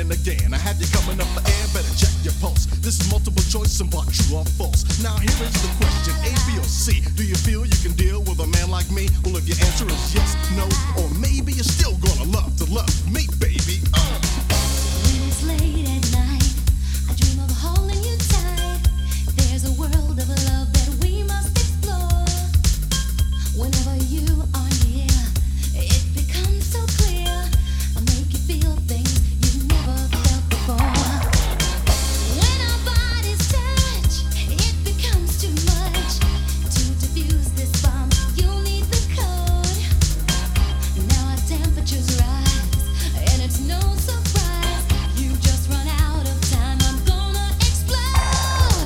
and again. I have you coming up for air, better check your pulse. This is multiple choice and part true or false. Now here is the question, A, B, or C. Do you feel you can deal with a man like me? Well, if your answer is yes, no, or maybe you're still gonna love to love me, baby. When it's late at night, I dream of holding you tight. There's a world of love that we must explore. Whenever you are near, it becomes so clear. I make you feel things you've never felt before. When our bodies touch, it becomes too much. To defuse this bomb, you'll need the code. Now our temperatures rise, and it's no surprise. You just run out of time, I'm gonna explode.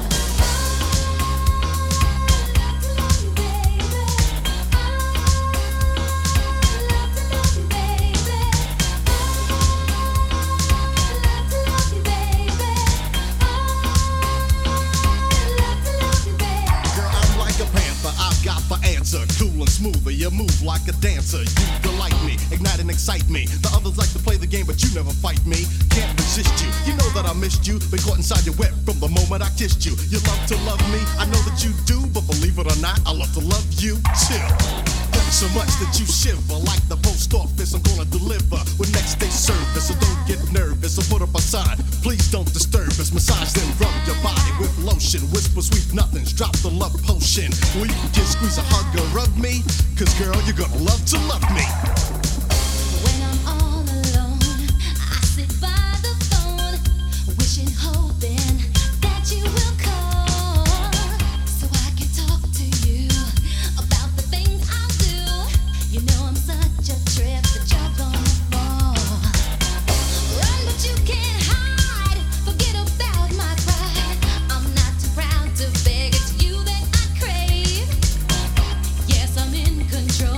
Love to love you, baby. Love to love you, baby. Love to love you, baby. Love to love you, baby. Girl, I'm like a panther, I've got the answer. Cool and smoother, you move like a dancer. You delight me, ignite and excite me. The others like to play the game, but you never fight me. Can't resist you, you know that I missed you. Been caught inside your web from the moment I kissed you. You love to love me, I know that you do. But believe it or not, I love to love you too. So much that you shiver like the post office. I'm gonna deliver with next day service. So don't get nervous, so put up a sign. Please don't disturb us. Massage then rub your body with lotion. Whisper sweet nothings, drop the love potion. Well, you can just squeeze a hug or rub me. Cause girl, you're gonna love to love me. When I'm all alone, I sit by the phone, wishing, hoping that you will call, so I can talk to you about the things I'll do. You know I'm such a trip that you're gonna fall. Run, but you can't hide. Forget about my pride. I'm not too proud to beg. It's you that I crave. Yes, I'm in control.